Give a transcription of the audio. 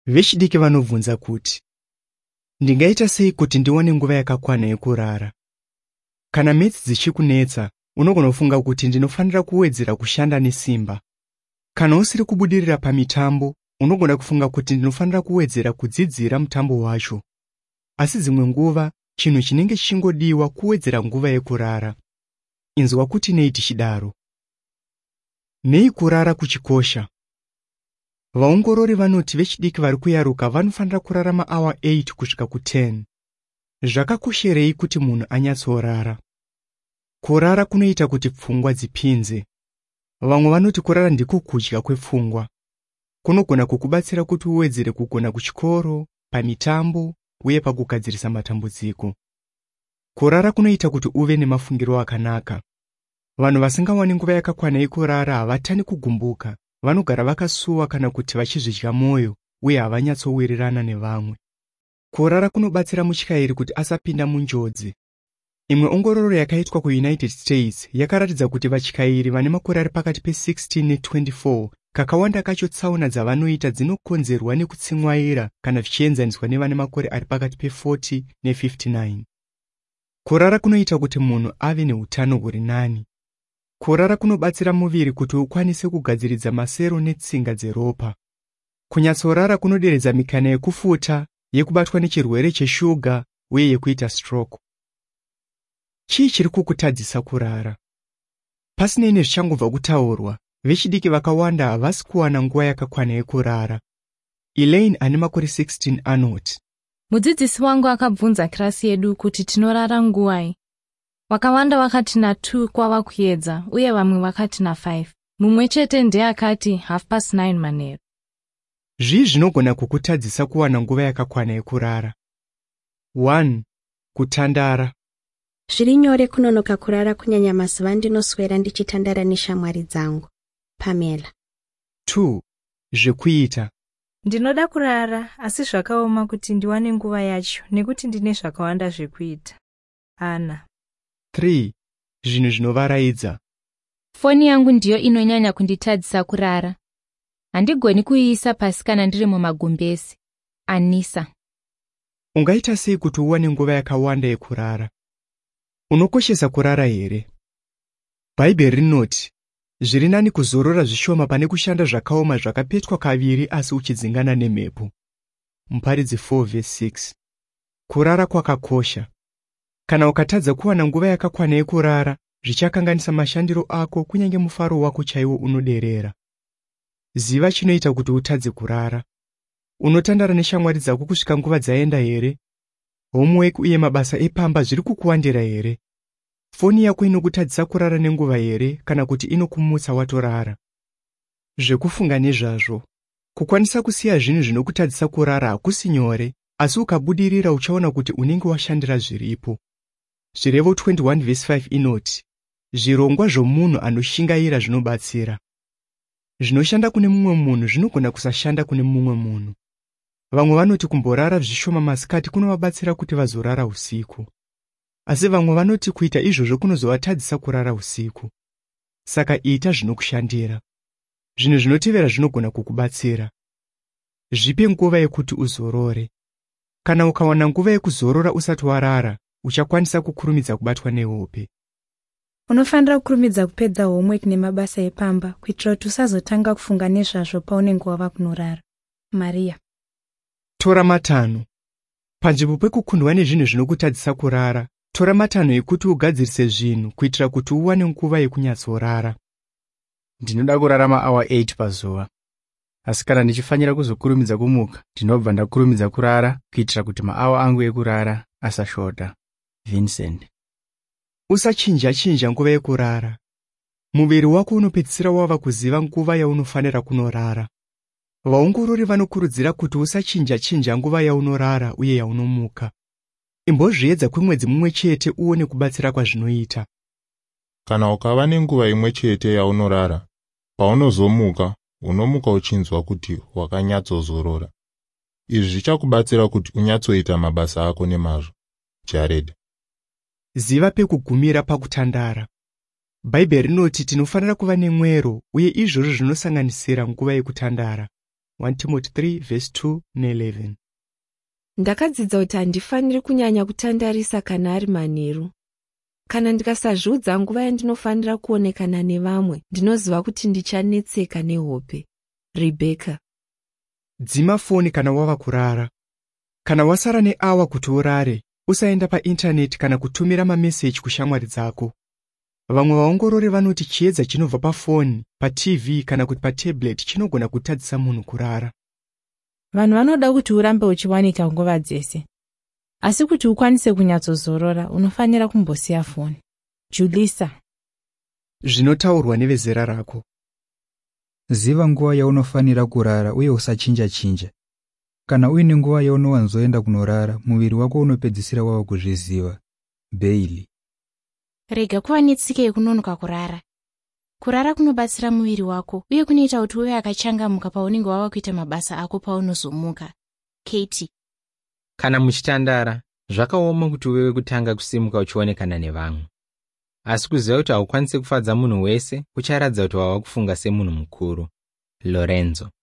Vechidiki vanobvunza kuti, ndingaita sei kuti ndiwane nguva yakakwana yekurara? Kana metsi dzichikunetsa, unogona kufunga kuti ndinofanira kuwedzera kushanda nesimba. Kana usiri kubudirira pamitambo, unogona kufunga kuti ndinofanira kuwedzera kudzidzira mutambo wacho. Asi dzimwe nguva, chinhu chinenge chingodiwa kuwedzera nguva yekurara. Inzwa kuti nei tichidaro. Nei kurara kuchikosha? Vaongorori vanoti vechidiki vari kuyaruka vanofanira kurara maawa 8 kusvika ku10. Zvakakosherei kuti munhu anyatsorara? Kurara kunoita kuti pfungwa dzipinze. Vamwe vanoti kurara ndiko kudya kwepfungwa. Kunogona kukubatsira kuti uwedzere kugona kuchikoro, pamitambo uye pakugadzirisa matambudziko. Kurara kunoita kuti uve nemafungiro akanaka. Vanhu vasingawani nguva yakakwana yekurara havatani kugumbuka, vanogara vakasuwa kana kuti vachizvidya mwoyo uye havanyatsowirirana nevamwe. Kurara kunobatsira mutyairi kuti asapinda munjodzi. Imwe ongororo yakaitwa kuUnited States yakaratidza kuti vatyairi vane makore ari pakati pe16 ne24 kakawanda kacho tsaona dzavanoita dzinokonzerwa nekutsimwaira kana zvichienzaniswa nevane makore ari pakati pe40 ne59. Kurara kunoita kuti munhu ave neutano huri nani. Kurara kunobatsira muviri kuti ukwanise kugadziridza masero netsinga dzeropa. Kunyatsorara kunoderedza mikana yekufuta, yekubatwa nechirwere cheshuga uye yekuita stroke. Chii chiri kukutadzisa kurara? Pasinei nezvichangobva kutaurwa, vechidiki vakawanda havasi kuwana nguva yakakwana yekurara. Elaine ane makore 16 anoti, mudzidzisi wangu akabvunza kirasi yedu kuti tinorara nguwai. Wakawanda vakati na2 kwava kuedza uye vamwe vakati na5. Mumwe chete ndiye akati 9:30 manheru. Zvii zvinogona kukutadzisa kuwana nguva yakakwana yekurara? 1. Kutandara. Zviri nyore kunonoka kurara kunyanya mazuva ndinoswera ndichitandara neshamwari dzangu. Pamela. 2. Zvekuita. Ndinoda kurara, asi zvakaoma kuti ndiwane nguva yacho nekuti ndine zvakawanda zvekuita. Ana. 3. Zvinhu zvinovaraidza. Foni yangu ndiyo inonyanya kunditadzisa kurara. Handigoni kuiisa pasi kana ndiri mumagumbezi. Anisa. Ungaita sei kuti uwane nguva yakawanda yekurara? Unokoshesa kurara here? Bhaibheri rinoti, zviri nani kuzorora zvishoma pane kushanda zvakaoma zvakapetwa kaviri asi uchidzingana nemhepo. Muparidzi 4:6. Kurara kwakakosha. Kana ukatadza kuwana nguva yakakwana yekurara, zvichakanganisa mashandiro ako kunyange mufaro wako chaiwo unoderera. Ziva chinoita kuti utadze kurara. Unotandara neshamwari dzako kusvika nguva dzaenda here? Homework uye mabasa epamba zviri kukuwandira here? Foni yako inokutadzisa kurara nenguva here kana kuti inokumutsa watorara? Zvekufunga nezvazvo. Kukwanisa kusiya zvinhu zvinokutadzisa kurara hakusi nyore, asi ukabudirira uchaona kuti unenge washandira zviripo. Zvirevo 21:5 inoti, zvirongwa zvomunhu anoshingaira zvinobatsira. Zvinoshanda kune mumwe munhu zvinogona kusashanda kune mumwe munhu. Vamwe vanoti kumborara zvishoma masikati kunovabatsira kuti vazorara usiku. Asi vamwe vanoti kuita izvozvo kunozovatadzisa kurara usiku. Saka ita zvinokushandira. Zvinhu zvinotevera zvinogona kukubatsira. Zvipe nguva yekuti uzorore. Kana ukawana nguva yekuzorora usati warara, uchakwanisa kukurumidza kubatwa nehope. Unofanira kukurumidza kupedza homework nemabasa epamba kuitira kuti usazotanga kufunga nezvazvo paunenge wava kunorara. Maria. Tora 5. Panzvimbo pekukundwa nezvinhu zvinokutadzisa kurara, tora 5 ekuti ugadzirise zvinhu kuitira kuti uwane nguva yekunyatsorara. Ndinoda kurara maawa 8 pazuva. Asi kana ndichifanira kuzokurumidza kumuka, ndinobva ndakurumidza kurara kuitira kuti maawa angu ekurara asashota. Vincent. Usachinja nguva yekurara. Muviri wako unopedzisira wava kuziva nguva yaunofanira kunorara. Vaongorori vanokurudzira kuti usachinja nguva yaunorara uye yaunomuka. Imbozviedza kwemwedzi mumwe chete uone kubatsira kwazvinoita. Kana ukava nenguva imwe chete yaunorara, paunozomuka, unomuka uchinzwa kuti wakanyatsozorora. Izvi zvichakubatsira kuti unyatsoita mabasa ako nemazvo. Jared. Ziva pekugumira pakutandara. Bhaibheri rinoti tinofanira kuva nemwero uye izvozvo zvinosanganisira nguva yekutandara. 1 Timothy 3 verse 2 ne11. Ndakadzidza kuti handifaniri kunyanya kutandarisa kana ari manheru. Kana ndikasazviudza nguva yandinofanira kuonekana nevamwe, ndinoziva kuti ndichanetseka nehope. Rebecca. Dzima foni kana wava kurara. Kana wasara neawa kuti urare, usaenda paintaneti kana kutumira mameseji kushamwari dzako. Vamwe vaongorori vanoti chiedza chinobva pafoni, paTV kana kuti patablet chinogona kutadzisa munhu kurara. Vanhu vanoda kuti urambe uchiwanika nguva dzese. Asi kuti ukwanise kunyatsozorora, unofanira kumbosiya foni. Julissa. Zvinotaurwa nevezera rako. Ziva nguva yaunofanira kurara uye usachinja-chinja. Kana uine nguva yaunowanzoenda kunorara, muviri wako unopedzisira wava kuzviziva. Bailey. Rega kuva netsika yekunonoka kurara. Kurara kunobatsira muviri wako uye kunoita kuti uve akachangamuka paunenge wava kuita mabasa ako paunozomuka. Katie. Kana muchitandara, zvakaoma kuti uve kutanga kusimuka uchionekana nevamwe. Asi kuziva kuti haukwanisi kufadza munhu wese, ucharatidza kuti wava kufunga semunhu mukuru. Lorenzo.